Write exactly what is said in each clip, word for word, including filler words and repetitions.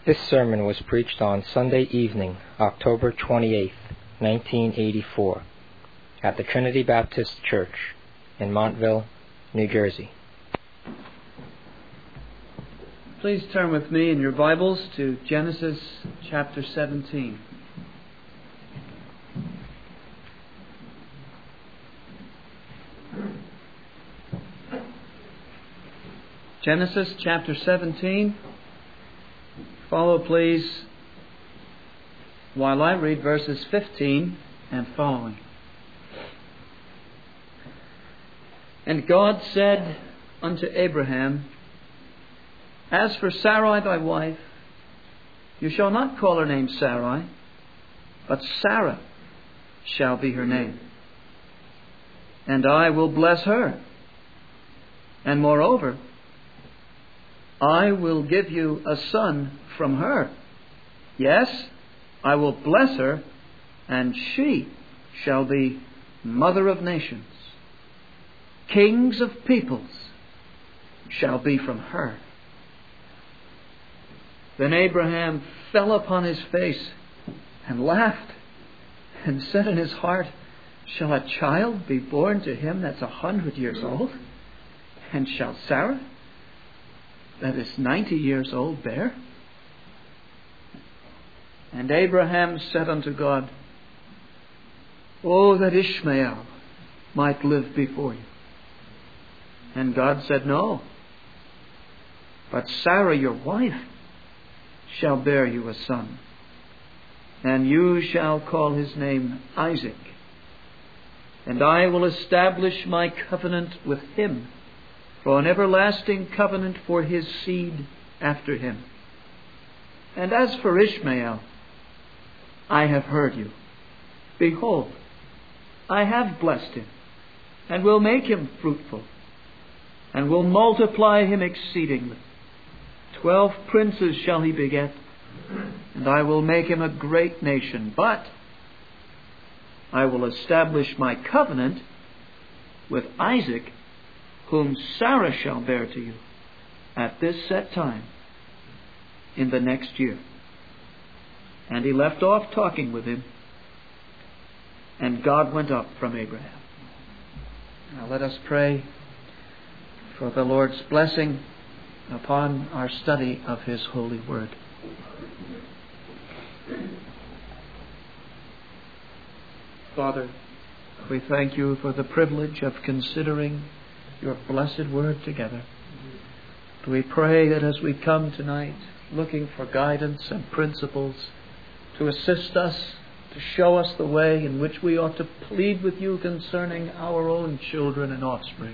This sermon was preached on Sunday evening, October twenty-eighth, nineteen eighty-four, at the Trinity Baptist Church in Montville, New Jersey. Please turn with me in your Bibles to Genesis chapter seventeen. Genesis chapter seventeen. Follow, please, while I read verses fifteen and following. And God said unto Abraham, As for Sarai thy wife, you shall not call her name Sarai, but Sarah shall be her name. And I will bless her. And moreover, I will give you a son from her. Yes, I will bless her, and she shall be mother of nations. Kings of peoples shall be from her. Then Abraham fell upon his face and laughed, and said in his heart, Shall a child be born to him that's a hundred years old? And shall Sarah, that is ninety years old, bear? And Abraham said unto God, Oh, that Ishmael might live before you. And God said, No, but Sarah your wife shall bear you a son, and you shall call his name Isaac. And I will establish my covenant with him for an everlasting covenant for his seed after him. And as for Ishmael, I have heard you. Behold, I have blessed him, and will make him fruitful, and will multiply him exceedingly. Twelve princes shall he beget, and I will make him a great nation. But I will establish my covenant with Isaac, whom Sarah shall bear to you at this set time in the next year. And he left off talking with him, and God went up from Abraham. Now let us pray for the Lord's blessing upon our study of His holy word. Father, we thank you for the privilege of considering your blessed word together. We pray that as we come tonight looking for guidance and principles to assist us, to show us the way in which we ought to plead with you concerning our own children and offspring,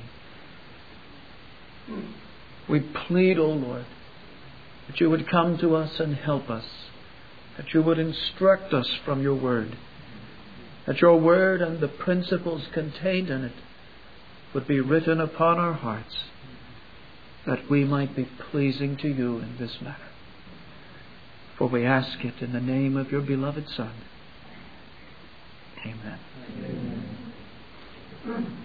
we plead, O Lord, that you would come to us and help us, that you would instruct us from your word, that your word and the principles contained in it would be written upon our hearts, that we might be pleasing to you in this matter. For we ask it in the name of your beloved Son. Amen. Amen.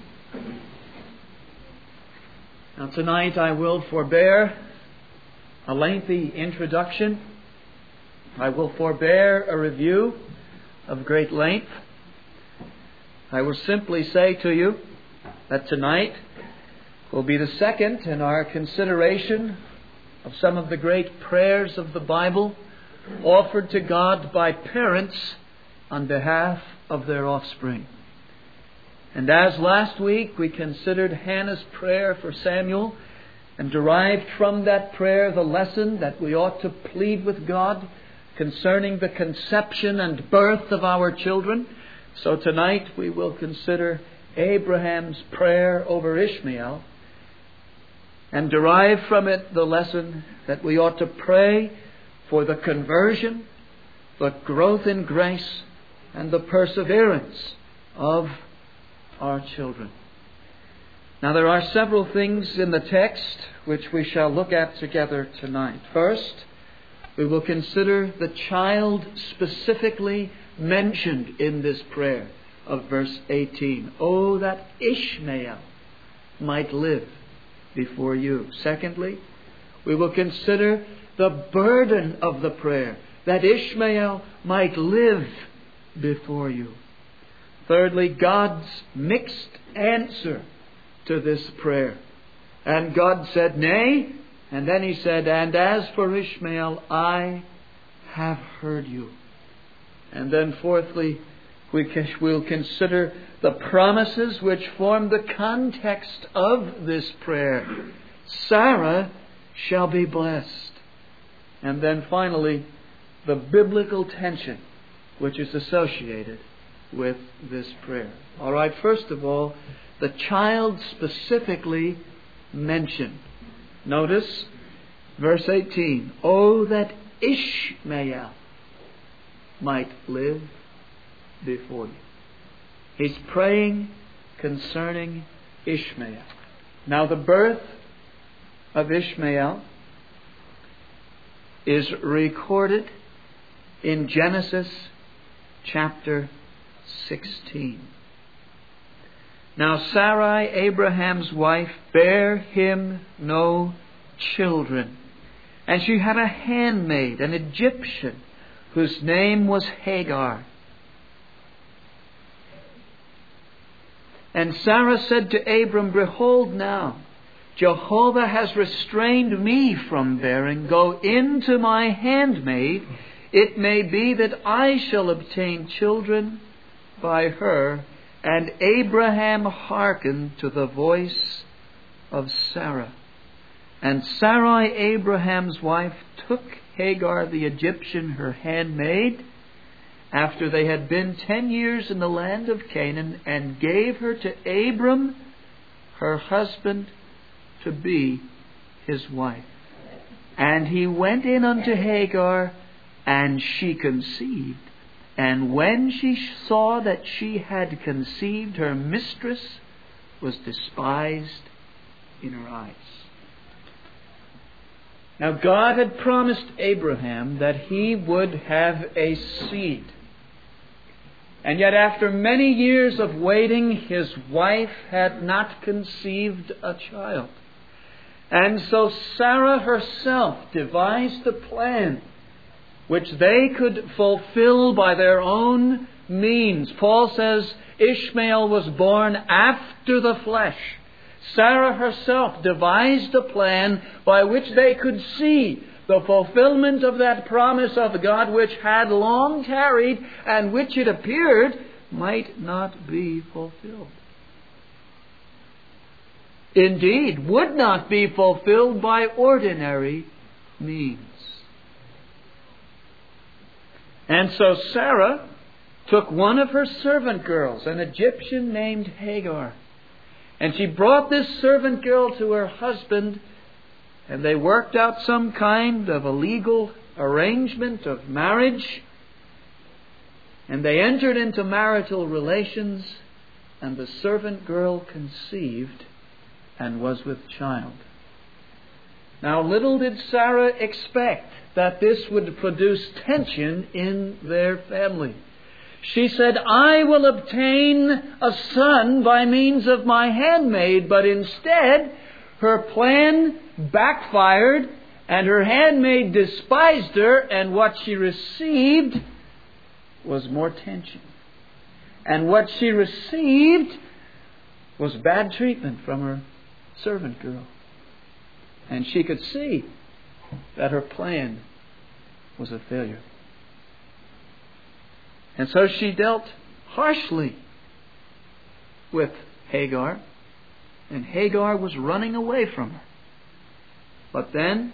Now tonight I will forbear a lengthy introduction. I will forbear a review of great length. I will simply say to you that tonight will be the second in our consideration of some of the great prayers of the Bible offered to God by parents on behalf of their offspring. And as last week we considered Hannah's prayer for Samuel and derived from that prayer the lesson that we ought to plead with God concerning the conception and birth of our children, so tonight we will consider Abraham's prayer over Ishmael and derive from it the lesson that we ought to pray for the conversion, the growth in grace, and the perseverance of our children. Now there are several things in the text which we shall look at together tonight. First, we will consider the child specifically mentioned in this prayer of verse eighteen. Oh, that Ishmael might live before you. Secondly, we will consider the burden of the prayer, that Ishmael might live before you. Thirdly, God's mixed answer to this prayer. And God said, "Nay," and then He said, "And as for Ishmael, I have heard you." And then fourthly, we will consider the promises which form the context of this prayer. Sarah shall be blessed. And then finally, the biblical tension which is associated with this prayer. All right, first of all, the child specifically mentioned. Notice verse eighteen. "Oh, that Ishmael might live before you." He's praying concerning Ishmael. Now, the birth of Ishmael is recorded in Genesis chapter sixteen. "Now Sarai, Abraham's wife, bare him no children. And she had a handmaid, an Egyptian, whose name was Hagar. And Sarah said to Abram, Behold now, Jehovah has restrained me from bearing. Go in to my handmaid. It may be that I shall obtain children by her. And Abraham hearkened to the voice of Sarah. And Sarai, Abraham's wife, took Hagar the Egyptian, her handmaid, after they had been ten years in the land of Canaan, and gave her to Abram, her husband, to be his wife. And he went in unto Hagar, and she conceived. And when she saw that she had conceived, her mistress was despised in her eyes. Now God had promised Abraham that he would have a seed. And yet after many years of waiting, his wife had not conceived a child. And so Sarah herself devised a plan which they could fulfill by their own means. Paul says Ishmael was born after the flesh. Sarah herself devised a plan by which they could see the fulfillment of that promise of God which had long tarried and which it appeared might not be fulfilled. Indeed, would not be fulfilled by ordinary means. And so Sarah took one of her servant girls, an Egyptian named Hagar, and she brought this servant girl to her husband, and they worked out some kind of a legal arrangement of marriage, and they entered into marital relations, and the servant girl conceived and was with child. Now, little did Sarah expect that this would produce tension in their family. She said, I will obtain a son by means of my handmaid, but instead her plan backfired and her handmaid despised her, and what she received was more tension. And what she received was bad treatment from her servant girl. And she could see that her plan was a failure. And so she dealt harshly with Hagar, and Hagar was running away from her. But then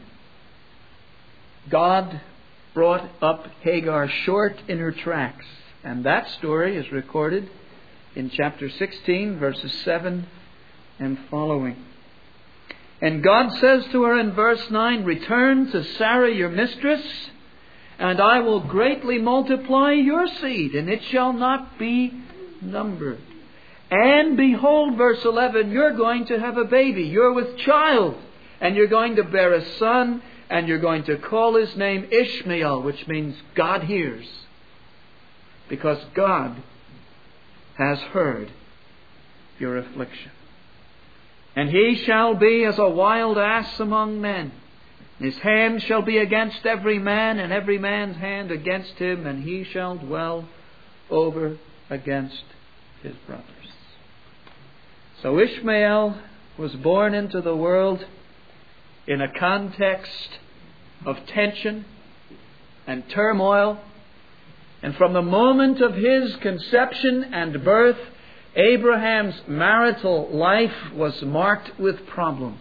God brought up Hagar short in her tracks, and that story is recorded in chapter sixteen, verses seven and following. And God says to her in verse nine, Return to Sarah your mistress, and I will greatly multiply your seed, and it shall not be numbered. And behold, verse eleven, you're going to have a baby. You're with child, and you're going to bear a son, and you're going to call his name Ishmael, which means God hears. Because God has heard your affliction. And he shall be as a wild ass among men, His hand shall be against every man, and every man's hand against him, and he shall dwell over against his brothers. So Ishmael was born into the world in a context of tension and turmoil. And from the moment of his conception and birth, Abraham's marital life was marked with problems.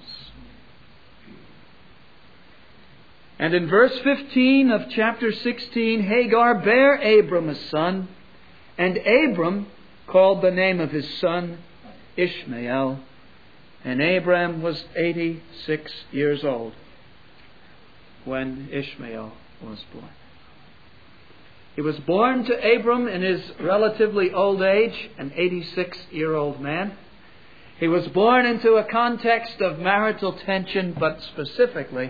And in verse fifteen of chapter sixteen, Hagar bare Abram a son, and Abram called the name of his son Ishmael. And Abram was eighty-six years old when Ishmael was born. He was born to Abram in his relatively old age, an eighty-six-year-old man. He was born into a context of marital tension, but specifically,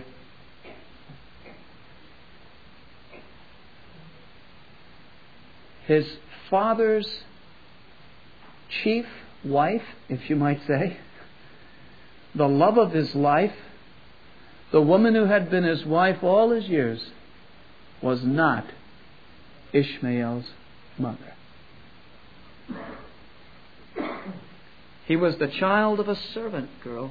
his father's chief wife, if you might say, the love of his life, the woman who had been his wife all his years, was not Ishmael's mother. He was the child of a servant girl.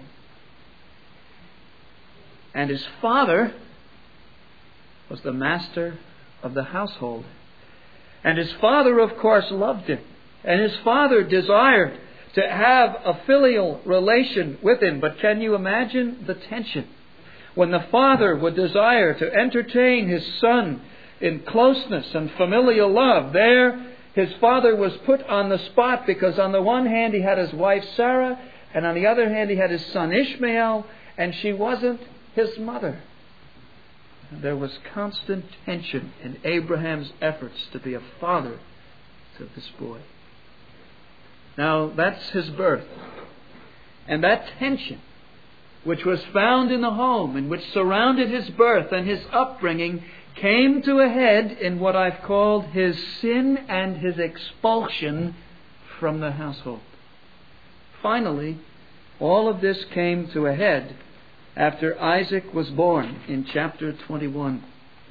And his father was the master of the household. And his father, of course, loved him. And his father desired to have a filial relation with him. But can you imagine the tension when the father would desire to entertain his son in closeness and familial love? There, his father was put on the spot because on the one hand he had his wife Sarah, and on the other hand he had his son Ishmael, and she wasn't his mother. There was constant tension in Abraham's efforts to be a father to this boy. Now, that's his birth. And that tension, which was found in the home and which surrounded his birth and his upbringing, came to a head in what I've called his sin and his expulsion from the household. Finally, all of this came to a head after Isaac was born in chapter twenty-one.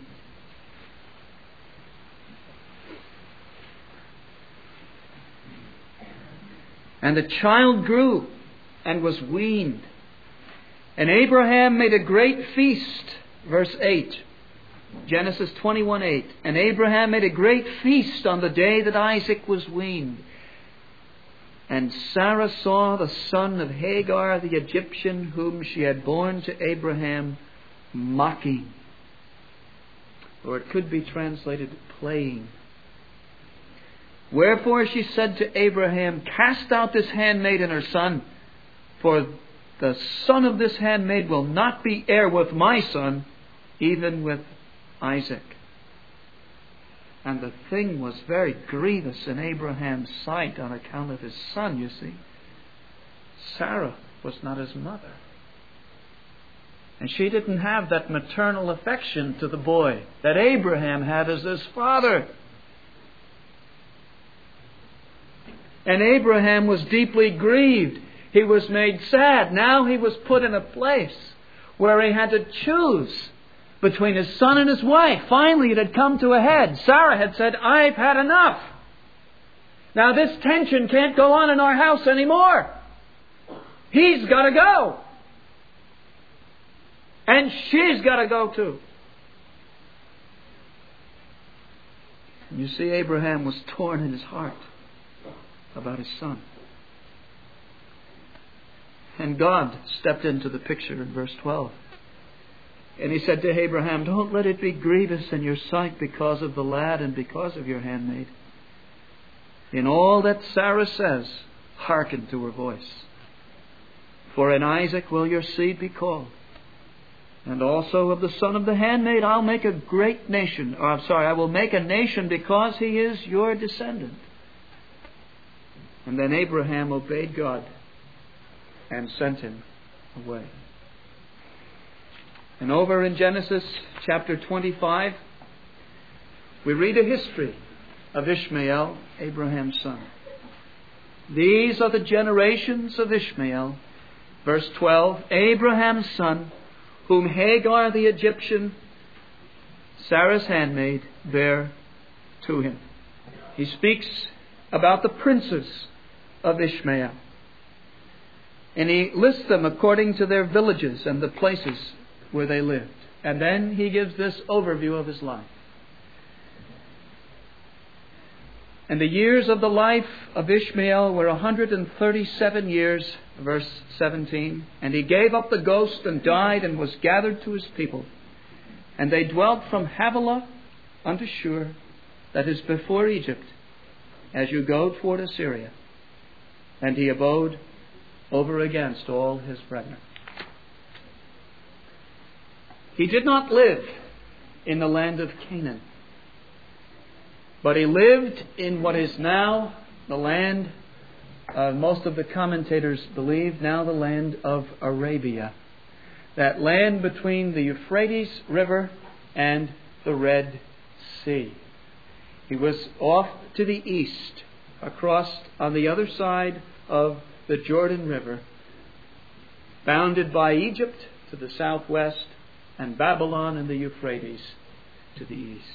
And the child grew and was weaned. And Abraham made a great feast. Verse eight. Genesis twenty-one eight. And Abraham made a great feast on the day that Isaac was weaned. And Sarah saw the son of Hagar the Egyptian, whom she had borne to Abraham, mocking. Or it could be translated playing. Wherefore she said to Abraham, cast out this handmaid and her son, for the son of this handmaid will not be heir with my son, even with Isaac. And the thing was very grievous in Abraham's sight on account of his son, you see. Sarah was not his mother. And she didn't have that maternal affection to the boy that Abraham had as his father. And Abraham was deeply grieved. He was made sad. Now he was put in a place where he had to choose between his son and his wife. Finally, it had come to a head. Sarah had said, I've had enough. Now this tension can't go on in our house anymore. He's got to go. And she's got to go too. And you see, Abraham was torn in his heart about his son. And God stepped into the picture in verse twelve. And he said to Abraham, don't let it be grievous in your sight because of the lad and because of your handmaid. In all that Sarah says, hearken to her voice. For in Isaac will your seed be called. And also of the son of the handmaid I'll make a great nation. Or I'm sorry, I will make a nation because he is your descendant. And then Abraham obeyed God and sent him away. And over in Genesis chapter twenty-five, we read a history of Ishmael, Abraham's son. These are the generations of Ishmael. Verse twelve, Abraham's son whom Hagar the Egyptian, Sarah's handmaid, bare to him. He speaks about the princes of Ishmael. And he lists them according to their villages and the places where they lived. And then he gives this overview of his life. And the years of the life of Ishmael were one hundred thirty-seven years, verse seventeen. And he gave up the ghost and died and was gathered to his people. And they dwelt from Havilah unto Shur, that is before Egypt, as you go toward Assyria. And he abode over against all his brethren. He did not live in the land of Canaan, but he lived in what is now the land, uh, most of the commentators believe, now the land of Arabia. That land between the Euphrates River and the Red Sea. He was off to the east, across on the other side of the Jordan River, bounded by Egypt to the southwest and Babylon and the Euphrates to the east.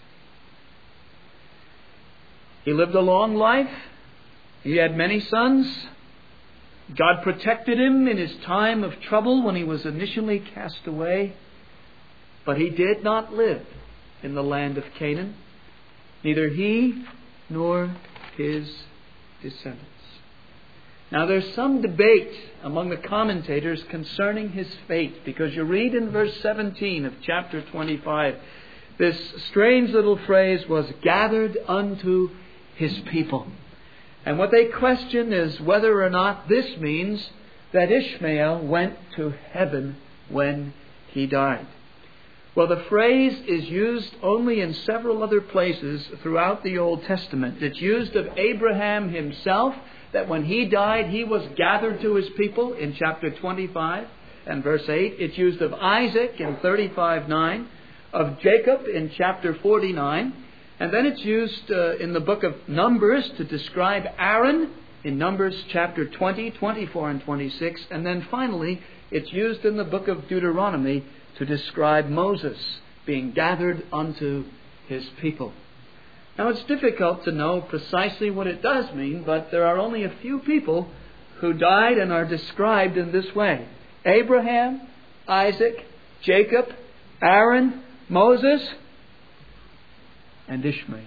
He lived a long life. He had many sons. God protected him in his time of trouble when he was initially cast away. But he did not live in the land of Canaan, neither he nor his descendants. Now there's some debate among the commentators concerning his fate, because you read in verse seventeen of chapter twenty-five, this strange little phrase, was gathered unto his people. And what they question is whether or not this means that Ishmael went to heaven when he died. Well, the phrase is used only in several other places throughout the Old Testament. It's used of Abraham himself, that when he died, he was gathered to his people in chapter twenty-five and verse eight. It's used of Isaac in thirty-five nine, of Jacob in chapter forty-nine. And then it's used uh, in the book of Numbers to describe Aaron in Numbers chapter twenty, twenty-four and twenty-six. And then finally, it's used in the book of Deuteronomy to describe Moses being gathered unto his people. Now, it's difficult to know precisely what it does mean, but there are only a few people who died and are described in this way: Abraham, Isaac, Jacob, Aaron, Moses, and Ishmael.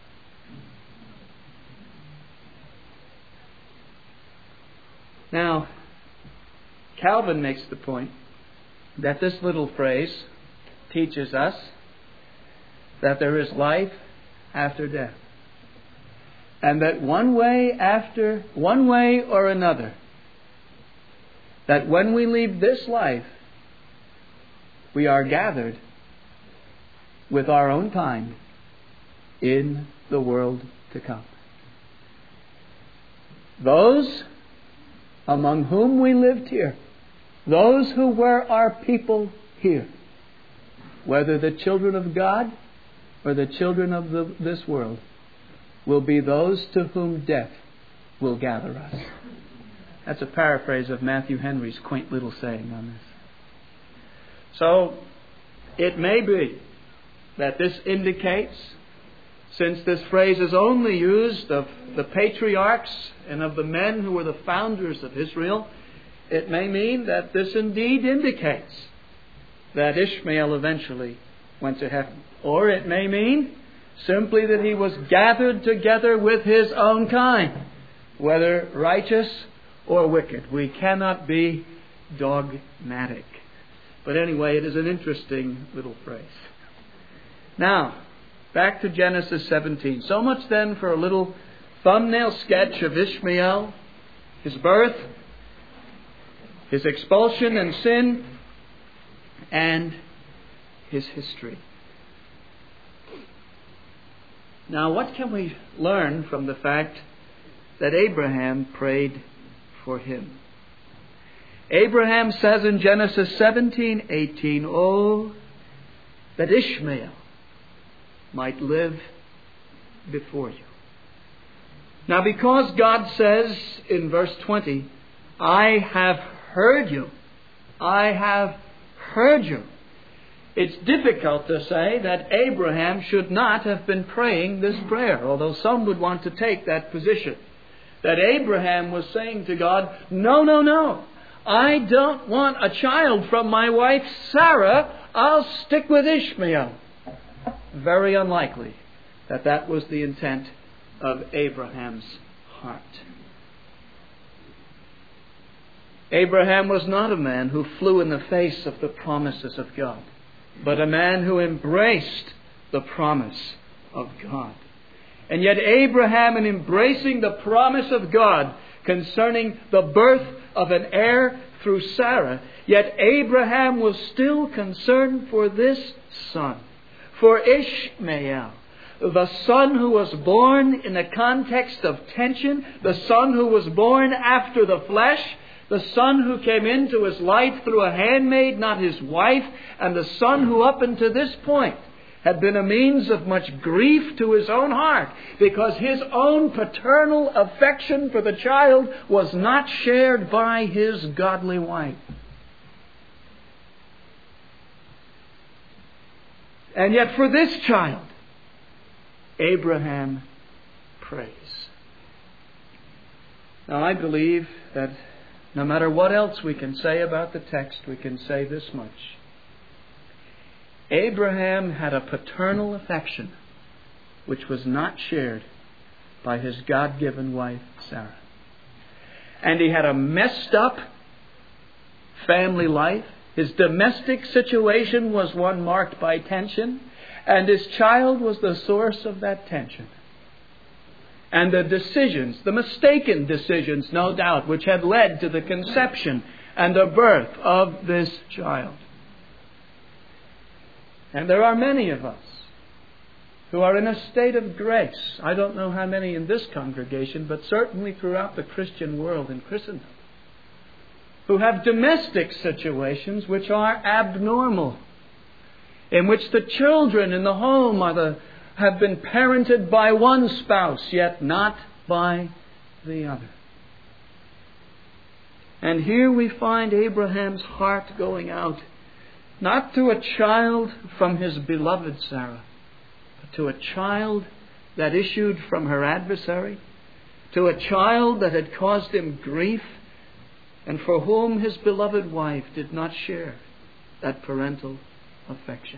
Now, Calvin makes the point that this little phrase teaches us that there is life after death, and that one way after one way or another, that when we leave this life, we are gathered with our own kind in the world to come. Those among whom we lived here, those who were our people here, whether the children of God or the children of the, this world, will be those to whom death will gather us. That's a paraphrase of Matthew Henry's quaint little saying on this. So, it may be that this indicates, since this phrase is only used of the patriarchs and of the men who were the founders of Israel, it may mean that this indeed indicates that Ishmael eventually went to heaven. Or it may mean simply that he was gathered together with his own kind, whether righteous or wicked. We cannot be dogmatic. But anyway, it is an interesting little phrase. Now, back to Genesis seventeen. So much then for a little thumbnail sketch of Ishmael, his birth, his expulsion and sin, and his history. Now, what can we learn from the fact that Abraham prayed for him? Abraham says in Genesis seventeen eighteen, "Oh, that Ishmael might live before you." Now, because God says in verse twenty, "I have heard you," I have heard you. It's difficult to say that Abraham should not have been praying this prayer, although some would want to take that position. That Abraham was saying to God, no, no, no. I don't want a child from my wife Sarah. I'll stick with Ishmael. Very unlikely that that was the intent of Abraham's heart. Abraham was not a man who flew in the face of the promises of God, but a man who embraced the promise of God. And yet Abraham, in embracing the promise of God concerning the birth of an heir through Sarah, yet Abraham was still concerned for this son, for Ishmael, the son who was born in a context of tension, the son who was born after the flesh, the son who came into his life through a handmaid, not his wife, and the son who up until this point had been a means of much grief to his own heart, because his own paternal affection for the child was not shared by his godly wife. And yet for this child, Abraham prays. Now I believe that no matter what else we can say about the text, we can say this much. Abraham had a paternal affection which was not shared by his God-given wife, Sarah. And he had a messed up family life. His domestic situation was one marked by tension, and his child was the source of that tension. And the decisions, the mistaken decisions, no doubt, which had led to the conception and the birth of this child. And there are many of us who are in a state of grace. I don't know how many in this congregation, but certainly throughout the Christian world in Christendom, who have domestic situations which are abnormal, in which the children in the home are the, have been parented by one spouse, yet not by the other. And here we find Abraham's heart going out, not to a child from his beloved Sarah, but to a child that issued from her adversary, to a child that had caused him grief, and for whom his beloved wife did not share that parental affection.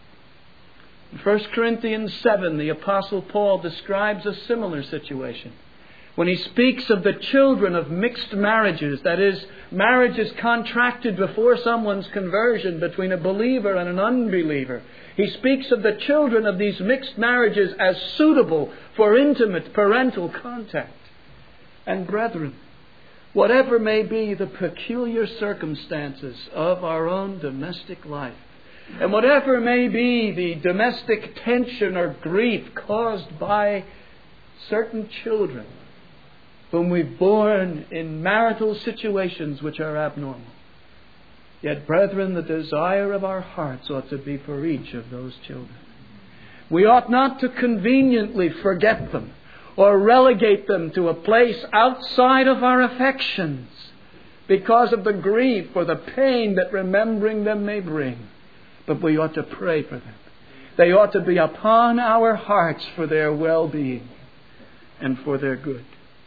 In First Corinthians seven, the Apostle Paul describes a similar situation when he speaks of the children of mixed marriages, that is, marriages contracted before someone's conversion between a believer and an unbeliever. He speaks of the children of these mixed marriages as suitable for intimate parental contact. And brethren, whatever may be the peculiar circumstances of our own domestic life, and whatever may be the domestic tension or grief caused by certain children whom we've borne in marital situations which are abnormal, yet, brethren, the desire of our hearts ought to be for each of those children. We ought not to conveniently forget them or relegate them to a place outside of our affections because of the grief or the pain that remembering them may bring. But we ought to pray for them. They ought to be upon our hearts for their well-being and for their good.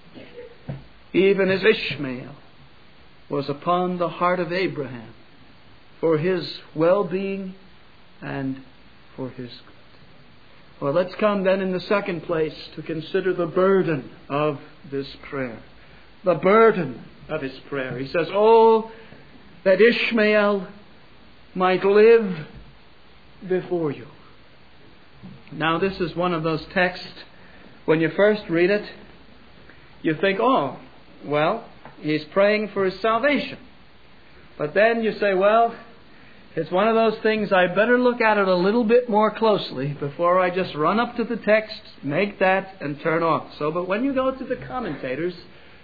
Even as Ishmael was upon the heart of Abraham for his well-being and for his good. Well, let's come then in the second place to consider the burden of this prayer. The burden of his prayer. He says, "Oh, that Ishmael might live before you." Now, this is one of those texts, when you first read it, you think, oh, well, he's praying for his salvation. But then you say, well, it's one of those things, I better look at it a little bit more closely before I just run up to the text, make that, and turn off. So, but when you go to the commentators,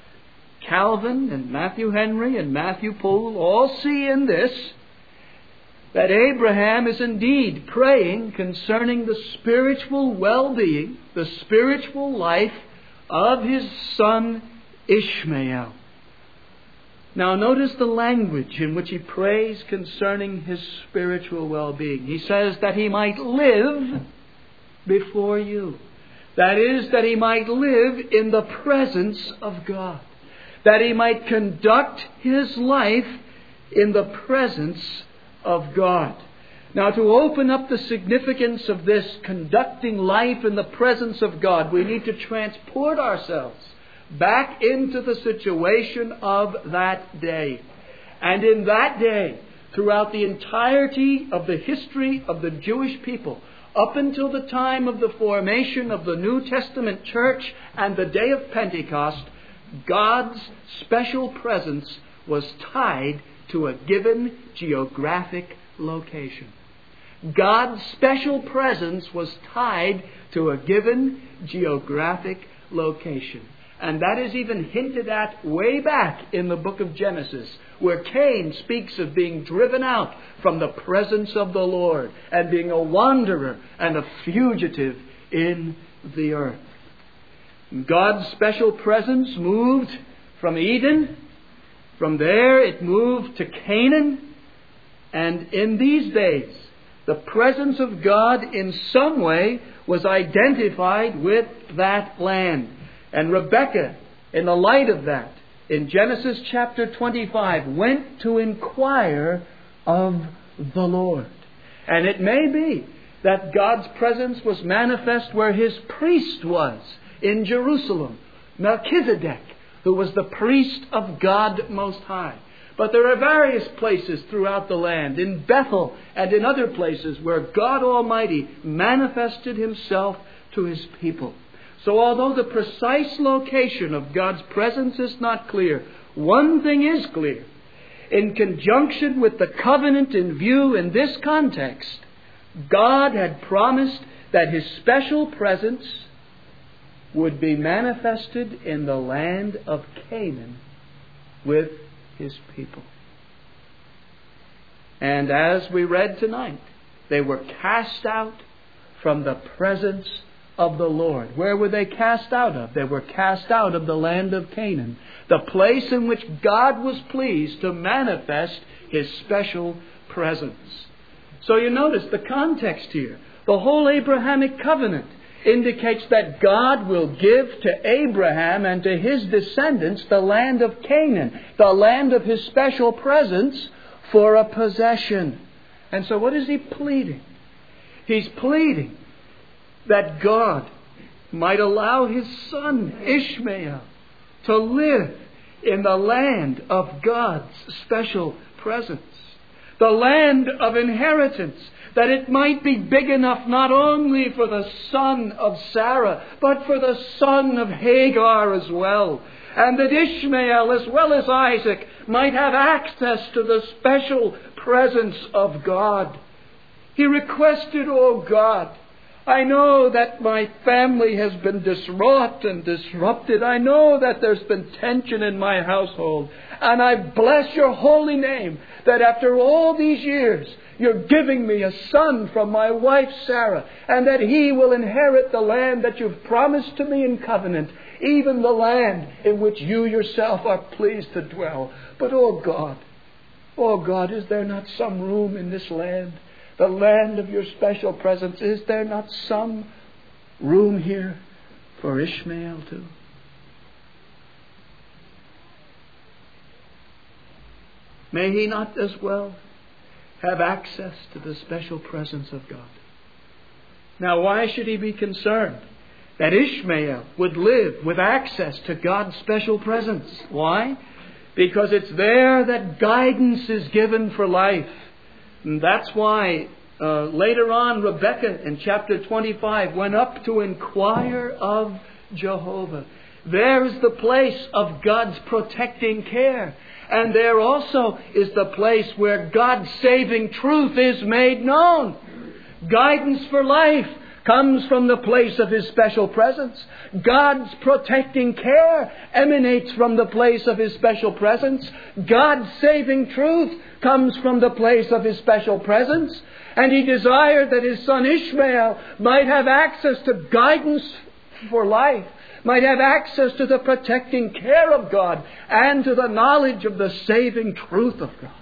Calvin and Matthew Henry and Matthew Poole all see in this that Abraham is indeed praying concerning the spiritual well-being, the spiritual life of his son Ishmael. Now notice the language in which he prays concerning his spiritual well-being. He says that he might live before you. That is, that he might live in the presence of God. That he might conduct his life in the presence of God. Now, to open up the significance of this conducting life in the presence of God, we need to transport ourselves back into the situation of that day. And in that day, throughout the entirety of the history of the Jewish people, up until the time of the formation of the New Testament church and the day of Pentecost, God's special presence was tied to a given geographic location. God's special presence was tied to a given geographic location. And that is even hinted at way back in the book of Genesis, where Cain speaks of being driven out from the presence of the Lord and being a wanderer and a fugitive in the earth. God's special presence moved from Eden. From there it moved to Canaan. And in these days, the presence of God in some way was identified with that land. And Rebekah, in the light of that, in Genesis chapter twenty-five, went to inquire of the Lord. And it may be that God's presence was manifest where his priest was, in Jerusalem, Melchizedek, who was the priest of God Most High. But there are various places throughout the land, in Bethel and in other places, where God Almighty manifested himself to his people. So although the precise location of God's presence is not clear, one thing is clear. In conjunction with the covenant in view in this context, God had promised that his special presence would be manifested in the land of Canaan with his people. And as we read tonight, they were cast out from the presence of the Lord. Where were they cast out of? They were cast out of the land of Canaan, the place in which God was pleased to manifest his special presence. So you notice the context here. The whole Abrahamic covenant indicates that God will give to Abraham and to his descendants the land of Canaan, the land of his special presence, for a possession. And so what is he pleading? He's pleading that God might allow his son Ishmael to live in the land of God's special presence, the land of inheritance, that it might be big enough not only for the son of Sarah, but for the son of Hagar as well. And that Ishmael, as well as Isaac, might have access to the special presence of God. He requested, "Oh God, I know that my family has been diswrought and disrupted. I know that there's been tension in my household. And I bless your holy name that after all these years, you're giving me a son from my wife Sarah, and that he will inherit the land that you've promised to me in covenant, even the land in which you yourself are pleased to dwell. But, oh God, oh God, is there not some room in this land, the land of your special presence? Is there not some room here for Ishmael too?" May he not as well have access to the special presence of God? Now, why should he be concerned that Ishmael would live with access to God's special presence? Why? Because it's there that guidance is given for life. And that's why uh, later on Rebekah in chapter twenty-five went up to inquire of Jehovah. There is the place of God's protecting care. And there also is the place where God's saving truth is made known. Guidance for life comes from the place of his special presence. God's protecting care emanates from the place of his special presence. God's saving truth comes from the place of his special presence. And he desired that his son Ishmael might have access to guidance for life, might have access to the protecting care of God and to the knowledge of the saving truth of God.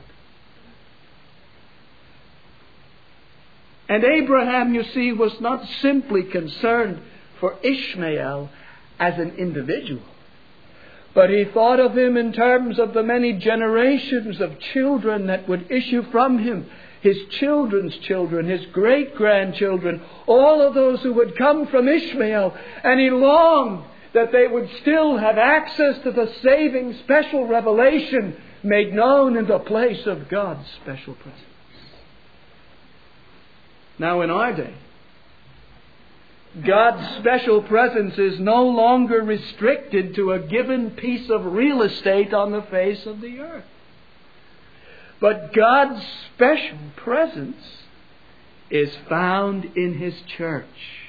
And Abraham, you see, was not simply concerned for Ishmael as an individual, but he thought of him in terms of the many generations of children that would issue from him, his children's children, his great-grandchildren, all of those who would come from Ishmael. And he longed that they would still have access to the saving special revelation made known in the place of God's special presence. Now in our day, God's special presence is no longer restricted to a given piece of real estate on the face of the earth. But God's special presence is found in His church.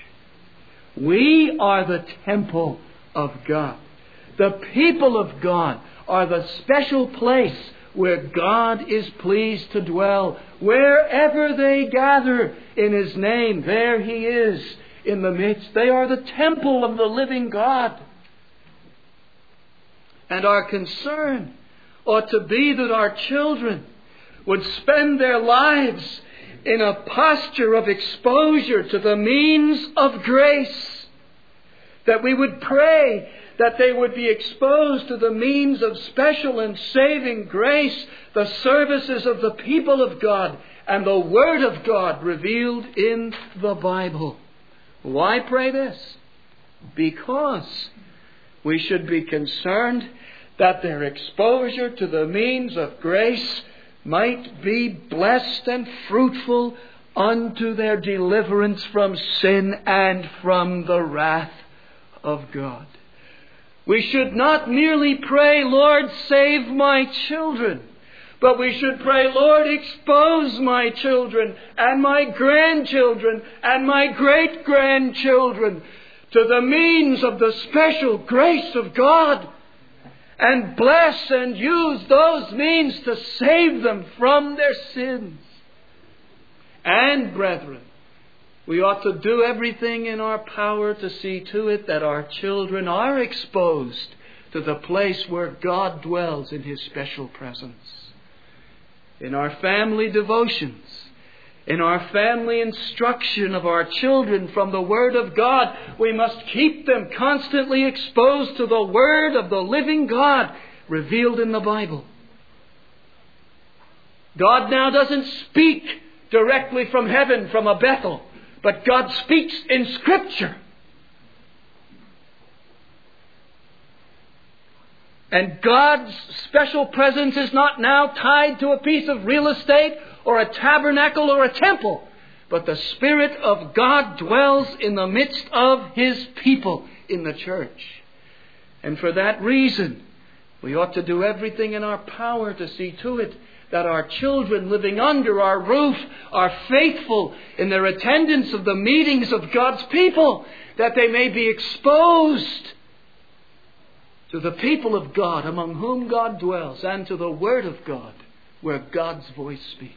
We are the temple of God. The people of God are the special place where God is pleased to dwell. Wherever they gather in His name, there He is in the midst. They are the temple of the living God. And our concern ought to be that our children would spend their lives in a posture of exposure to the means of grace. That we would pray that they would be exposed to the means of special and saving grace, the services of the people of God, and the Word of God revealed in the Bible. Why pray this? Because we should be concerned that their exposure to the means of grace might be blessed and fruitful unto their deliverance from sin and from the wrath of God. We should not merely pray, Lord, save my children, but we should pray, Lord, expose my children and my grandchildren and my great-grandchildren to the means of the special grace of God, and bless and use those means to save them from their sins. And, brethren, we ought to do everything in our power to see to it that our children are exposed to the place where God dwells in His special presence. In our family devotions, in our family instruction of our children from the Word of God, we must keep them constantly exposed to the Word of the living God revealed in the Bible. God now doesn't speak directly from heaven, from a Bethel, but God speaks in Scripture. And God's special presence is not now tied to a piece of real estate or a tabernacle or a temple, but the Spirit of God dwells in the midst of His people in the church. And for that reason, we ought to do everything in our power to see to it that our children living under our roof are faithful in their attendance of the meetings of God's people, that they may be exposed to the people of God among whom God dwells, and to the Word of God where God's voice speaks.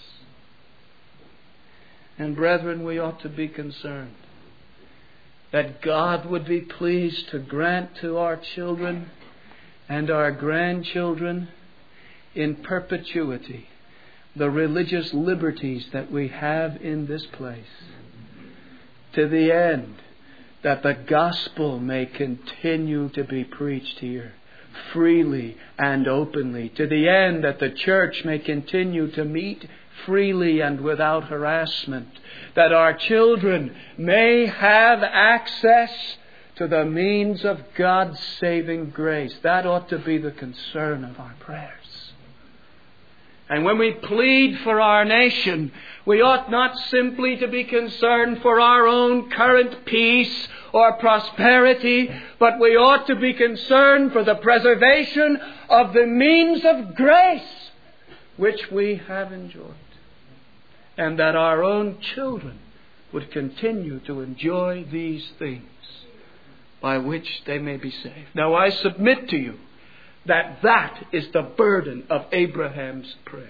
And brethren, we ought to be concerned that God would be pleased to grant to our children and our grandchildren in perpetuity the religious liberties that we have in this place, to the end that the gospel may continue to be preached here freely and openly, to the end that the church may continue to meet freely and without harassment, that our children may have access to the means of God's saving grace. That ought to be the concern of our prayers. And when we plead for our nation, we ought not simply to be concerned for our own current peace or prosperity, but we ought to be concerned for the preservation of the means of grace which we have enjoyed, and that our own children would continue to enjoy these things by which they may be saved. Now I submit to you that that is the burden of Abraham's prayer.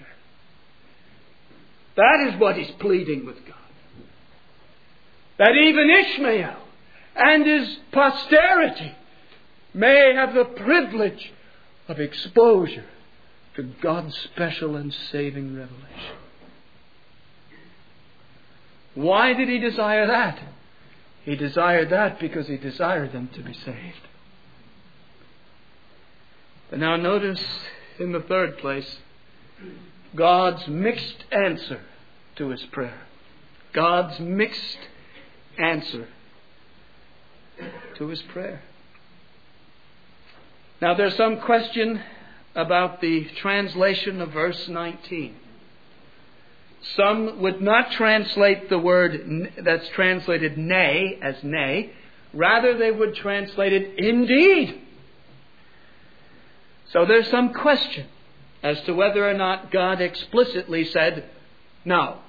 That is what he's pleading with God. That even Ishmael and his posterity may have the privilege of exposure to God's special and saving revelation. Why did he desire that? He desired that because he desired them to be saved. But now notice in the third place, God's mixed answer to his prayer. God's mixed answer to his prayer. Now there's some question about the translation of verse nineteen. Some would not translate the word that's translated nay as nay. Rather, they would translate it indeed. So there's some question as to whether or not God explicitly said no.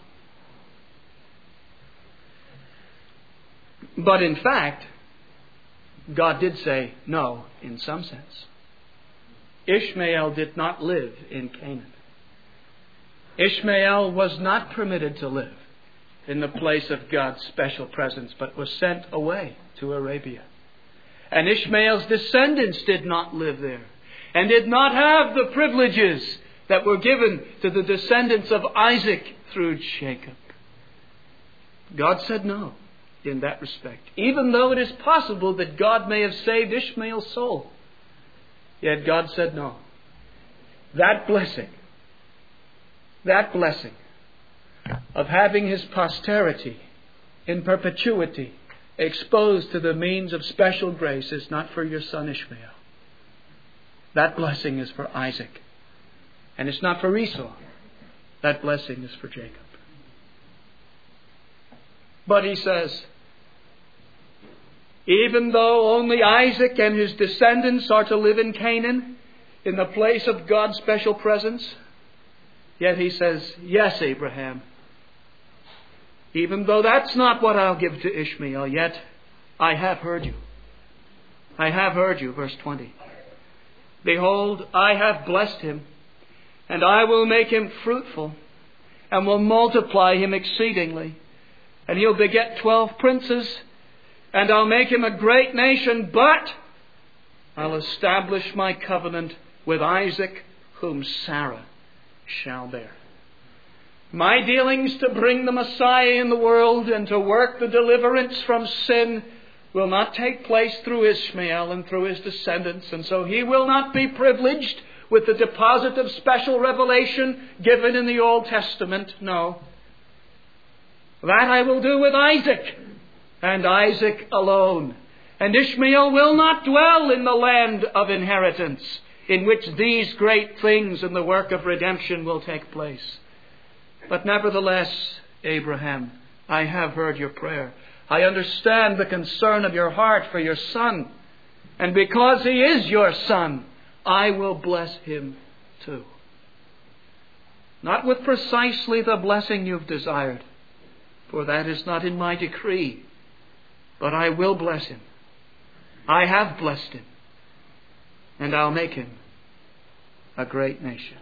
But in fact, God did say no in some sense. Ishmael did not live in Canaan. Ishmael was not permitted to live in the place of God's special presence, but was sent away to Arabia. And Ishmael's descendants did not live there, and did not have the privileges that were given to the descendants of Isaac through Jacob. God said no in that respect. Even though it is possible that God may have saved Ishmael's soul, yet God said no. That blessing, that blessing of having his posterity in perpetuity exposed to the means of special grace is not for your son Ishmael. That blessing is for Isaac. And it's not for Esau. That blessing is for Jacob. But he says, even though only Isaac and his descendants are to live in Canaan, in the place of God's special presence, yet he says, yes, Abraham, even though that's not what I'll give to Ishmael, yet I have heard you. I have heard you, verse twenty. Behold, I have blessed him, and I will make him fruitful, and will multiply him exceedingly. And he'll beget twelve princes, and I'll make him a great nation, but I'll establish my covenant with Isaac, whom Sarah shall bear. My dealings to bring the Messiah in the world and to work the deliverance from sin will not take place through Ishmael and through his descendants, and so he will not be privileged with the deposit of special revelation given in the Old Testament. No. That I will do with Isaac, and Isaac alone. And Ishmael will not dwell in the land of inheritance, in which these great things in the work of redemption will take place. But nevertheless, Abraham, I have heard your prayer. I understand the concern of your heart for your son. And because he is your son, I will bless him too. Not with precisely the blessing you've desired, for that is not in my decree. But I will bless him. I have blessed him. And I'll make him a great nation.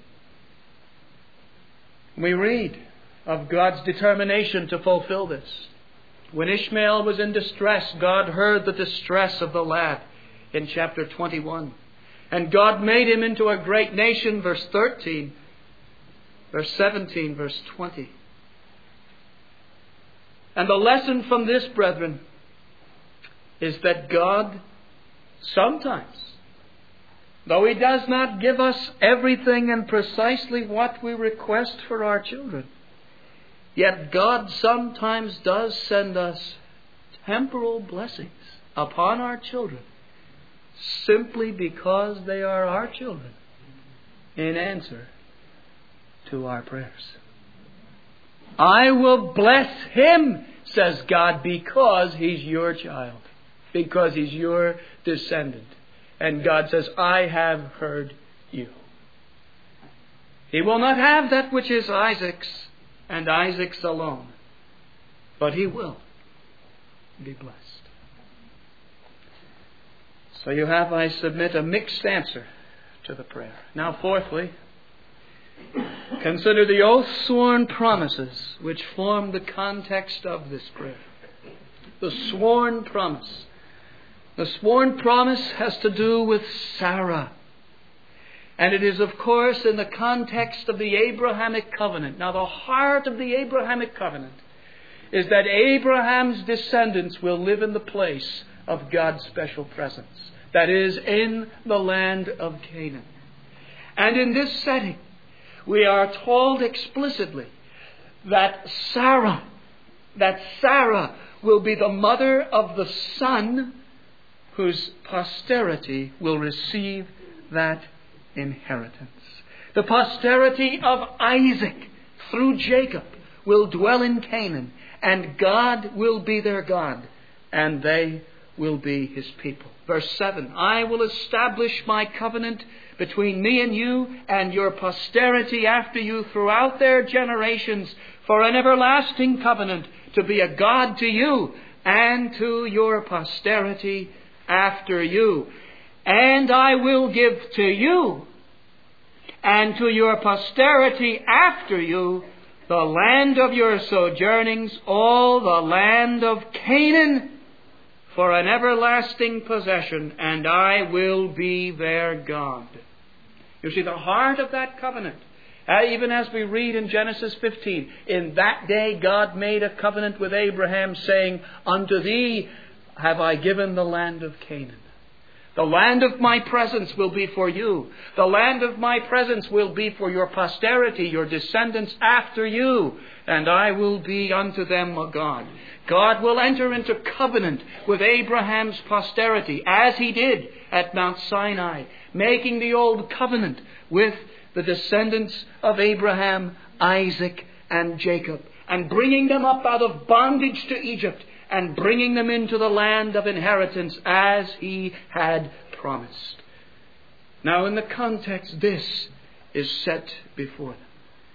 We read of God's determination to fulfill this. When Ishmael was in distress, God heard the distress of the lad in chapter twenty-one. And God made him into a great nation, verse thirteen, verse seventeen, verse twenty. And the lesson from this, brethren, is that God sometimes, though he does not give us everything and precisely what we request for our children, yet God sometimes does send us temporal blessings upon our children simply because they are our children in answer to our prayers. I will bless him, says God, because he's your child, because he's your descendant. And God says, I have heard you. He will not have that which is Isaac's and Isaac's alone, but he will be blessed. So you have, I submit, a mixed answer to the prayer. Now, fourthly, consider the oath-sworn promises which form the context of this prayer. the sworn promise. The sworn promise has to do with Sarah. And it is, of course, in the context of the Abrahamic covenant. Now, the heart of the Abrahamic covenant is that Abraham's descendants will live in the place of God's special presence. That is, in the land of Canaan. And in this setting, we are told explicitly that Sarah, that Sarah will be the mother of the son whose posterity will receive that inheritance. The posterity of Isaac through Jacob will dwell in Canaan, and God will be their God, and they will be His people. Verse seven, I will establish my covenant between me and you and your posterity after you throughout their generations for an everlasting covenant, to be a God to you and to your posterity after you. And I will give to you and to your posterity after you the land of your sojournings, all the land of Canaan, for an everlasting possession, and I will be their God. You see, the heart of that covenant, uh, even as we read in Genesis fifteen, in that day God made a covenant with Abraham, saying, unto thee have I given the land of Canaan. The land of my presence will be for you. The land of my presence will be for your posterity, your descendants after you. And I will be unto them a God. God will enter into covenant with Abraham's posterity, as He did at Mount Sinai, making the old covenant with the descendants of Abraham, Isaac, and Jacob, and bringing them up out of bondage to Egypt, and bringing them into the land of inheritance as He had promised. Now, in the context, this is set before them.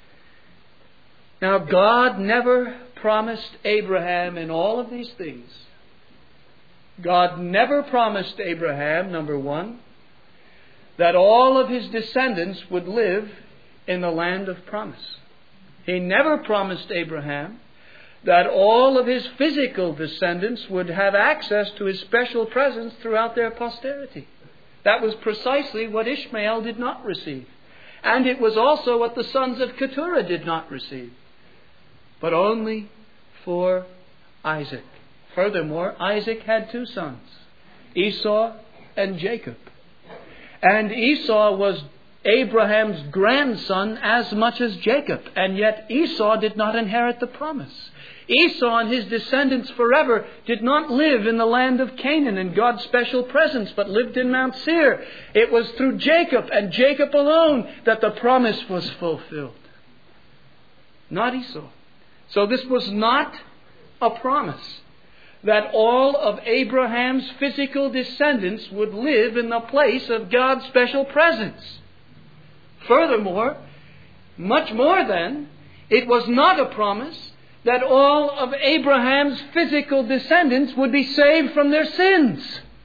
Now, God never promised Abraham in all of these things. God never promised Abraham, number one, that all of his descendants would live in the land of promise. He never promised Abraham that all of his physical descendants would have access to His special presence throughout their posterity. That was precisely what Ishmael did not receive. And it was also what the sons of Keturah did not receive. But only for Isaac. Furthermore, Isaac had two sons, Esau and Jacob. And Esau was Abraham's grandson as much as Jacob. And yet Esau did not inherit the promise. Esau and his descendants forever did not live in the land of Canaan in God's special presence, but lived in Mount Seir. It was through Jacob and Jacob alone that the promise was fulfilled. Not Esau. So this was not a promise that all of Abraham's physical descendants would live in the place of God's special presence. Furthermore, much more than, it was not a promise that all of Abraham's physical descendants would be saved from their sins.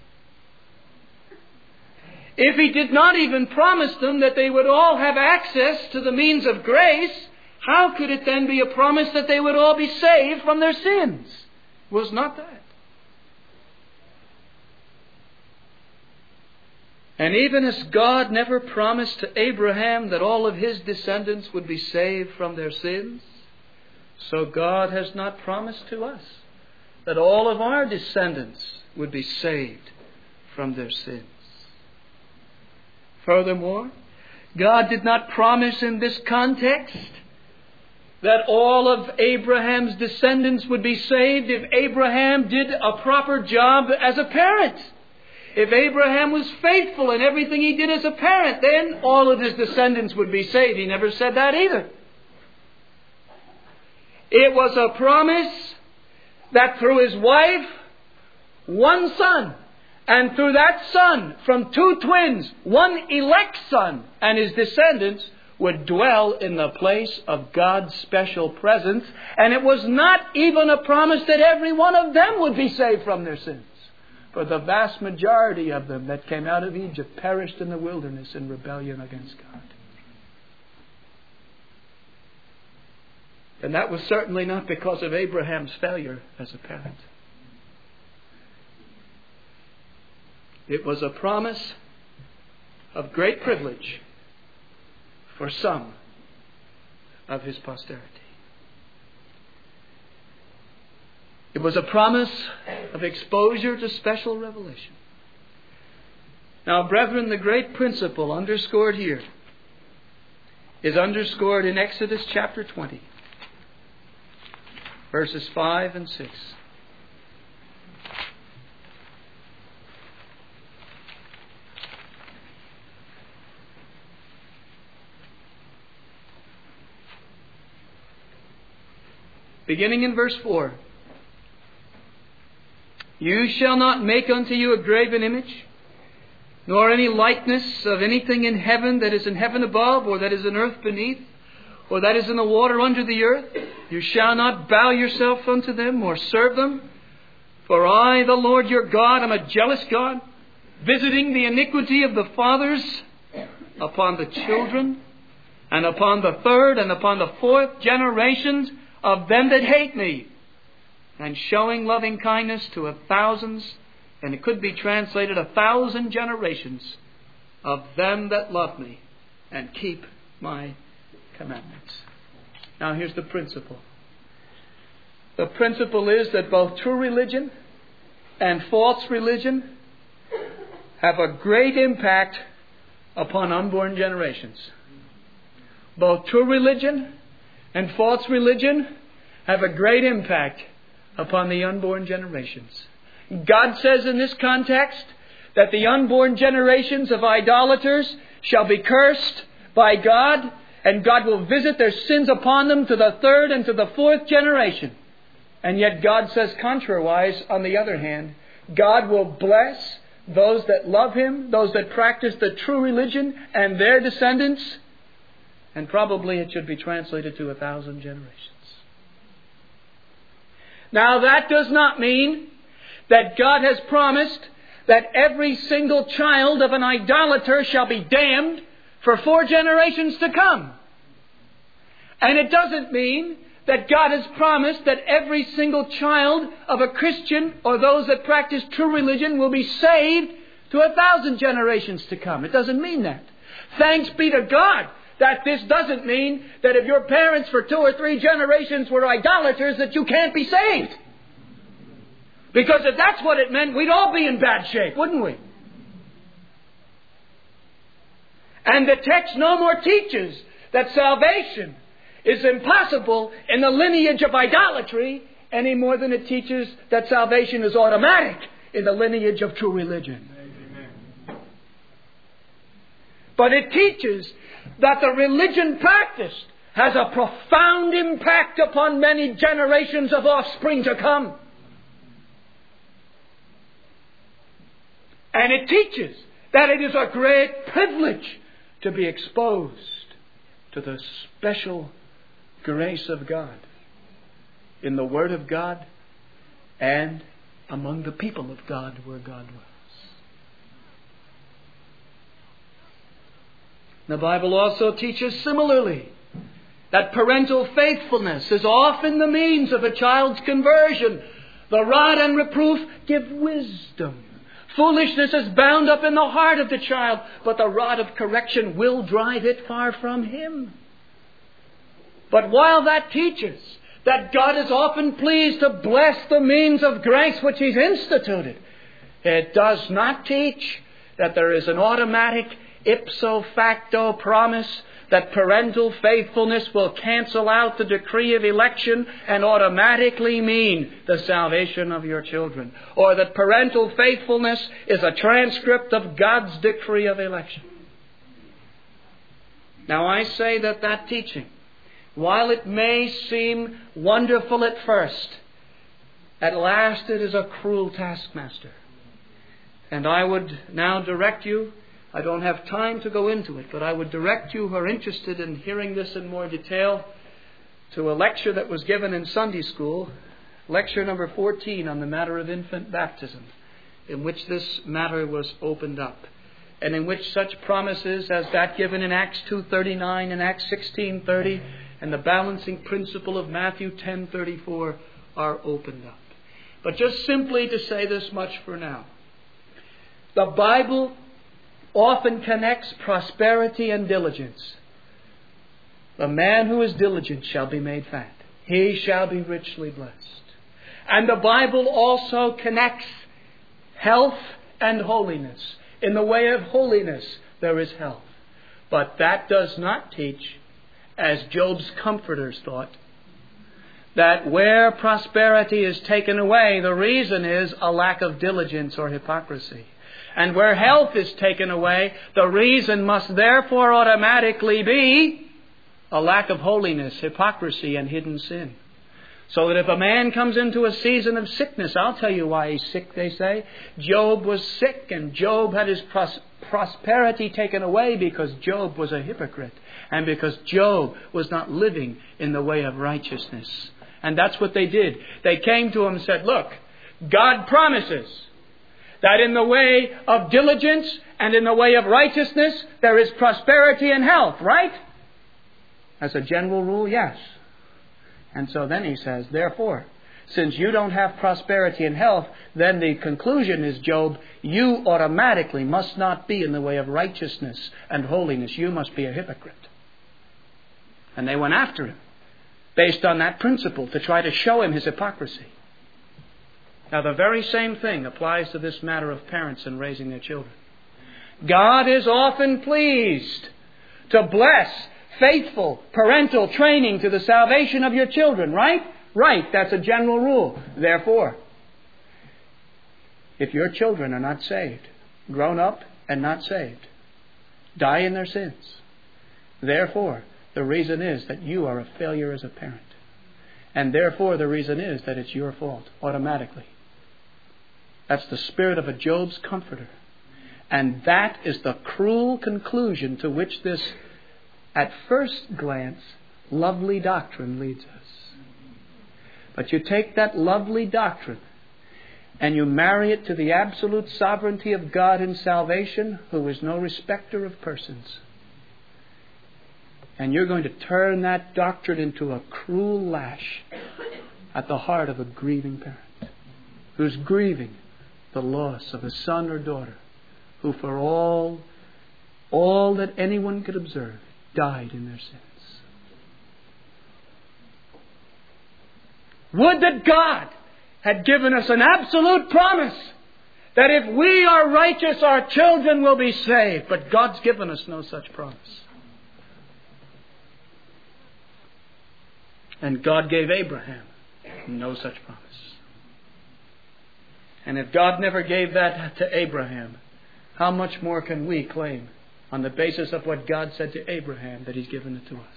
If He did not even promise them that they would all have access to the means of grace, how could it then be a promise that they would all be saved from their sins? It was not that. And even as God never promised to Abraham that all of his descendants would be saved from their sins, so God has not promised to us that all of our descendants would be saved from their sins. Furthermore, God did not promise in this context that all of Abraham's descendants would be saved if Abraham did a proper job as a parent. If Abraham was faithful in everything he did as a parent, then all of his descendants would be saved. He never said that either. It was a promise that through his wife, one son, and through that son, from two twins, one elect son and his descendants would dwell in the place of God's special presence. And it was not even a promise that every one of them would be saved from their sins. For the vast majority of them that came out of Egypt perished in the wilderness in rebellion against God. And that was certainly not because of Abraham's failure as a parent. It was a promise of great privilege for some of His posterity. It was a promise of exposure to special revelation. Now, brethren, the great principle underscored here is underscored in Exodus chapter twenty, verses five and six. Beginning in verse four. You shall not make unto you a graven image, nor any likeness of anything in heaven that is in heaven above, or that is in earth beneath, or that is in the water under the earth. You shall not bow yourself unto them, or serve them. For I, the Lord your God, am a jealous God, visiting the iniquity of the fathers upon the children, and upon the third and upon the fourth generations of them that hate me, and showing loving kindness to a thousands, and it could be translated a thousand generations of them that love me and keep my commandments. Now here's the principle. The principle is that both true religion and false religion have a great impact upon unborn generations. Both true religion and false religion have a great impact upon the unborn generations. God says in this context that the unborn generations of idolaters shall be cursed by God, and God will visit their sins upon them to the third and to the fourth generation. And yet God says contrariwise, on the other hand, God will bless those that love Him, those that practice the true religion, and their descendants. And probably it should be translated to a thousand generations. Now that does not mean that God has promised that every single child of an idolater shall be damned for four generations to come. And it doesn't mean that God has promised that every single child of a Christian or those that practice true religion will be saved to a thousand generations to come. It doesn't mean that. Thanks be to God that this doesn't mean that if your parents for two or three generations were idolaters that you can't be saved. Because if that's what it meant, we'd all be in bad shape, wouldn't we? And the text no more teaches that salvation is impossible in the lineage of idolatry any more than it teaches that salvation is automatic in the lineage of true religion. Amen. But it teaches that the religion practiced has a profound impact upon many generations of offspring to come. And it teaches that it is a great privilege to be exposed to the special grace of God in the Word of God and among the people of God where God was. The Bible also teaches similarly that parental faithfulness is often the means of a child's conversion. The rod and reproof give wisdom. Foolishness is bound up in the heart of the child, but the rod of correction will drive it far from him. But while that teaches that God is often pleased to bless the means of grace which He's instituted, it does not teach that there is an automatic ipso facto promise that parental faithfulness will cancel out the decree of election and automatically mean the salvation of your children. Or that parental faithfulness is a transcript of God's decree of election. Now I say that that teaching, while it may seem wonderful at first, at last it is a cruel taskmaster. And I would now direct you, I don't have time to go into it, but I would direct you who are interested in hearing this in more detail to a lecture that was given in Sunday school, lecture number fourteen on the matter of infant baptism, in which this matter was opened up, and in which such promises as that given in Acts two thirty-nine and Acts sixteen thirty and the balancing principle of Matthew ten thirty-four are opened up. But just simply to say this much for now. The Bible often connects prosperity and diligence. The man who is diligent shall be made fat. He shall be richly blessed. And the Bible also connects health and holiness. In the way of holiness, there is health. But that does not teach, as Job's comforters thought, that where prosperity is taken away, the reason is a lack of diligence or hypocrisy. And where health is taken away, the reason must therefore automatically be a lack of holiness, hypocrisy, and hidden sin. So that if a man comes into a season of sickness, I'll tell you why he's sick, they say. Job was sick, and Job had his pros- prosperity taken away because Job was a hypocrite. And because Job was not living in the way of righteousness. And that's what they did. They came to him and said, look, God promises that in the way of diligence and in the way of righteousness, there is prosperity and health, right? As a general rule, yes. And so then he says, therefore, since you don't have prosperity and health, then the conclusion is, Job, you automatically must not be in the way of righteousness and holiness. You must be a hypocrite. And they went after him based on that principle to try to show him his hypocrisy. Now, the very same thing applies to this matter of parents and raising their children. God is often pleased to bless faithful parental training to the salvation of your children, right? Right, that's a general rule. Therefore, if your children are not saved, grown up and not saved, die in their sins, therefore, the reason is that you are a failure as a parent. And therefore, the reason is that it's your fault, automatically. That's the spirit of a Job's comforter. And that is the cruel conclusion to which this, at first glance, lovely doctrine leads us. But you take that lovely doctrine and you marry it to the absolute sovereignty of God in salvation, who is no respecter of persons. And you're going to turn that doctrine into a cruel lash at the heart of a grieving parent who's grieving the loss of a son or daughter who, for all, all that anyone could observe, died in their sins. Would that God had given us an absolute promise that if we are righteous, our children will be saved. But God's given us no such promise. And God gave Abraham no such promise. And if God never gave that to Abraham, how much more can we claim on the basis of what God said to Abraham that He's given it to us?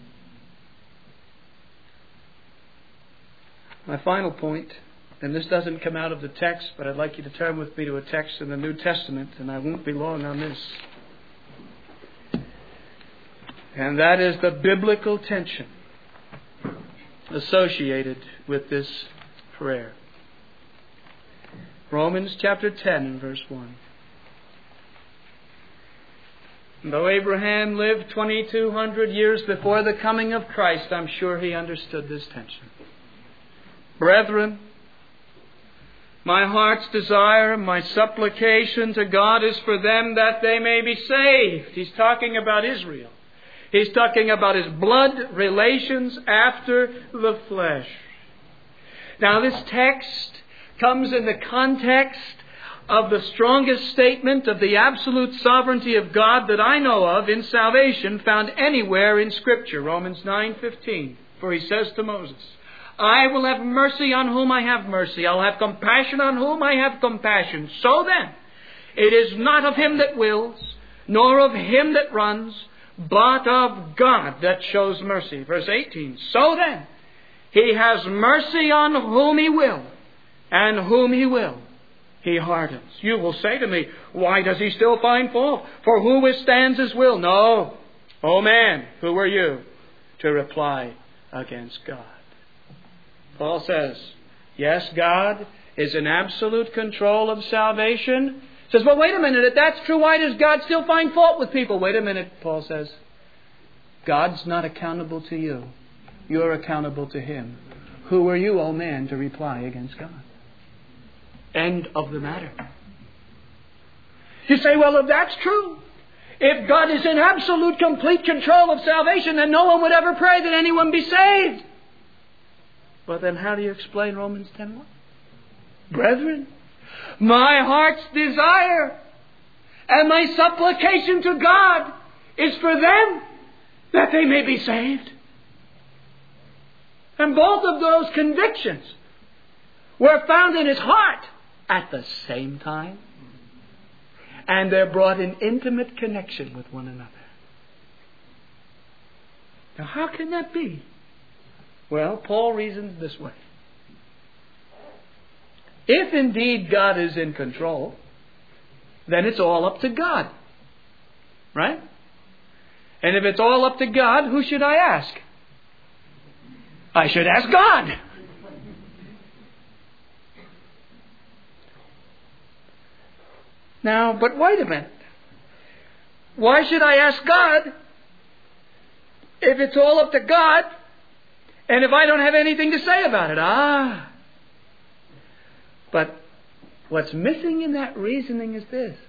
My final point, and this doesn't come out of the text, but I'd like you to turn with me to a text in the New Testament, and I won't be long on this. And that is the biblical tension associated with this prayer. Romans chapter ten and verse one. Though Abraham lived twenty-two hundred years before the coming of Christ, I'm sure he understood this tension. Brethren, my heart's desire, my supplication to God is for them that they may be saved. He's talking about Israel. He's talking about his blood relations after the flesh. Now, this text comes in the context of the strongest statement of the absolute sovereignty of God that I know of in salvation found anywhere in Scripture. Romans nine fifteen. For he says to Moses, I will have mercy on whom I have mercy. I'll have compassion on whom I have compassion. So then, it is not of him that wills, nor of him that runs, but of God that shows mercy. Verse eighteen. So then, he has mercy on whom he will, and whom he will, he hardens. You will say to me, why does he still find fault? For who withstands his will? No. Oh man, who are you to reply against God? Paul says, yes, God is in absolute control of salvation. He says, well, wait a minute. If that's true, why does God still find fault with people? Wait a minute, Paul says. God's not accountable to you. You're accountable to Him. Who are you, O man, to reply against God? End of the matter. You say, well, if that's true, if God is in absolute, complete control of salvation, then no one would ever pray that anyone be saved. Well, then how do you explain Romans ten one? Brethren, my heart's desire and my supplication to God is for them that they may be saved. And both of those convictions were found in his heart at the same time. And they're brought in intimate connection with one another. Now, how can that be? Well, Paul reasons this way. If indeed God is in control, then it's all up to God. Right? And if it's all up to God, who should I ask? I should ask God. Now, but wait a minute. Why should I ask God if it's all up to God and if I don't have anything to say about it? Ah. But what's missing in that reasoning is this.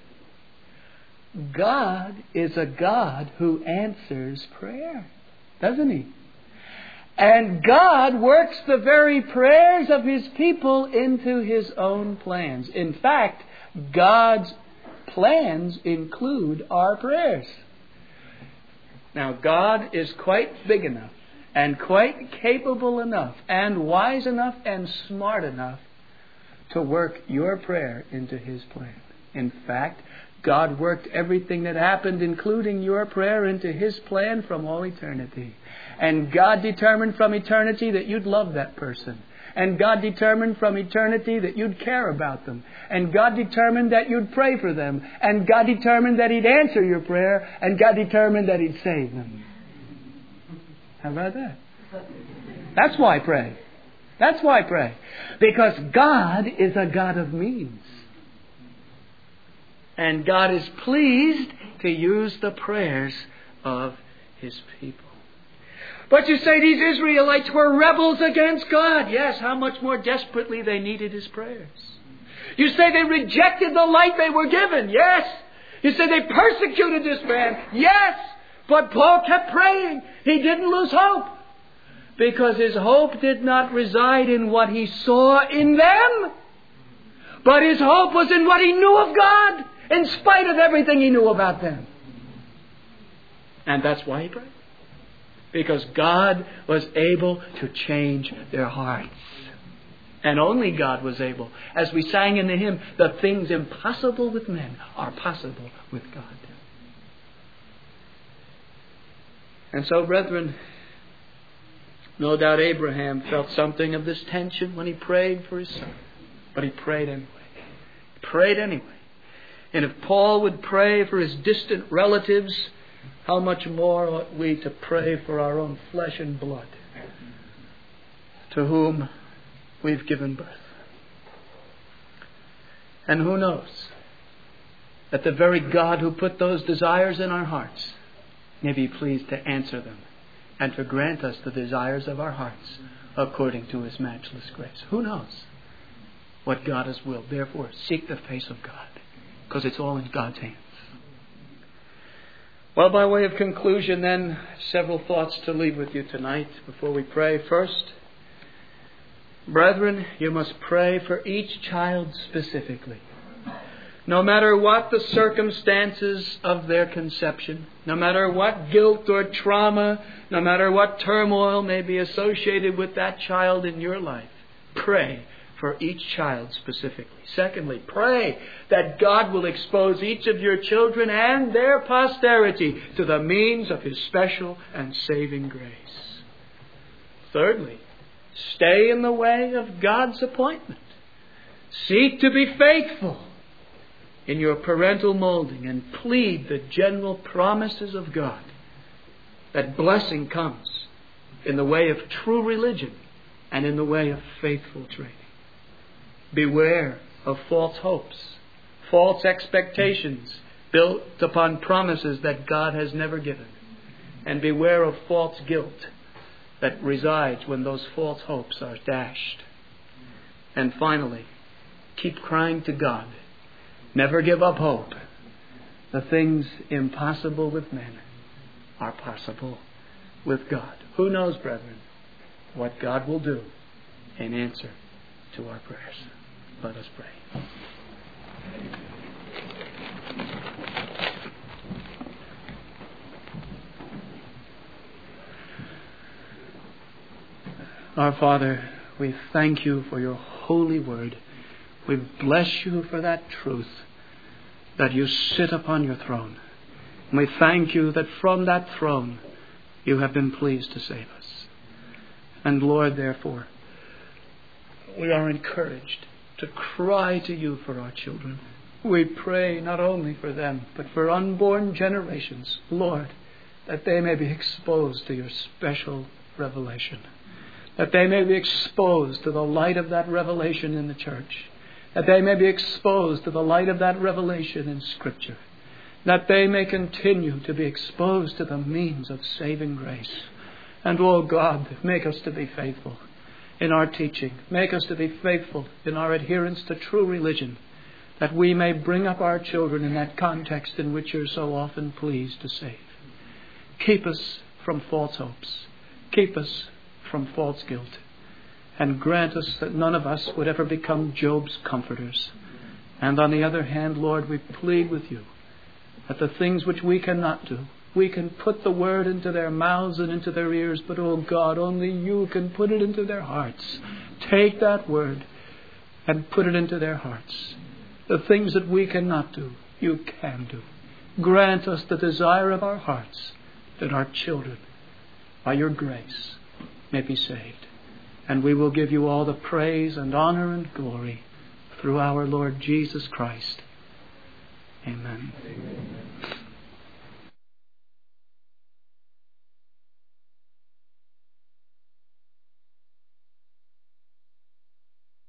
God is a God who answers prayer, doesn't He? And God works the very prayers of His people into His own plans. In fact, God's plans include our prayers. Now, God is quite big enough and quite capable enough and wise enough and smart enough to work your prayer into His plan. In fact, God worked everything that happened, including your prayer, into His plan from all eternity. And God determined from eternity that you'd love that person. And God determined from eternity that you'd care about them. And God determined that you'd pray for them. And God determined that He'd answer your prayer. And God determined that He'd save them. How about that? That's why I pray. That's why I pray. Because God is a God of means. And God is pleased to use the prayers of His people. But you say these Israelites were rebels against God. Yes, how much more desperately they needed His prayers. You say they rejected the light they were given. Yes. You say they persecuted this man. Yes. But Paul kept praying. He didn't lose hope. Because his hope did not reside in what he saw in them. But his hope was in what he knew of God, in spite of everything he knew about them. And that's why he prayed. Because God was able to change their hearts. And only God was able. As we sang in the hymn, the things impossible with men are possible with God. And so, brethren, no doubt Abraham felt something of this tension when he prayed for his son. But he prayed anyway. He prayed anyway. And if Paul would pray for his distant relatives, how much more ought we to pray for our own flesh and blood, to whom we've given birth. And who knows that the very God who put those desires in our hearts may be pleased to answer them and to grant us the desires of our hearts according to His matchless grace. Who knows what God has willed? Therefore, seek the face of God, because it's all in God's hands. Well, by way of conclusion then, several thoughts to leave with you tonight before we pray. First, brethren, you must pray for each child specifically. No matter what the circumstances of their conception, no matter what guilt or trauma, no matter what turmoil may be associated with that child in your life, pray for each child specifically. Secondly, pray that God will expose each of your children and their posterity to the means of His special and saving grace. Thirdly, stay in the way of God's appointment. Seek to be faithful in your parental molding and plead the general promises of God that blessing comes in the way of true religion and in the way of faithful training. Beware of false hopes, false expectations built upon promises that God has never given. And beware of false guilt that resides when those false hopes are dashed. And finally, keep crying to God. Never give up hope. The things impossible with men are possible with God. Who knows, brethren, what God will do in answer to our prayers? Let us pray. Our Father, we thank you for your holy word. We bless you for that truth, that you sit upon your throne. And we thank you that from that throne you have been pleased to save us. And Lord, therefore, we are encouraged to cry to you for our children. We pray not only for them, but for unborn generations, Lord, that they may be exposed to your special revelation, that they may be exposed to the light of that revelation in the church, that they may be exposed to the light of that revelation in Scripture, that they may continue to be exposed to the means of saving grace. And, oh God, make us to be faithful in our teaching. Make us to be faithful in our adherence to true religion, that we may bring up our children in that context in which you're so often pleased to save. Keep us from false hopes. Keep us from false guilt. And grant us that none of us would ever become Job's comforters. And on the other hand, Lord, we plead with you that the things which we cannot do, we can put the word into their mouths and into their ears, but, oh God, only you can put it into their hearts. Take that word and put it into their hearts. The things that we cannot do, you can do. Grant us the desire of our hearts, that our children, by your grace, may be saved. And we will give you all the praise and honor and glory through our Lord Jesus Christ. Amen. Amen.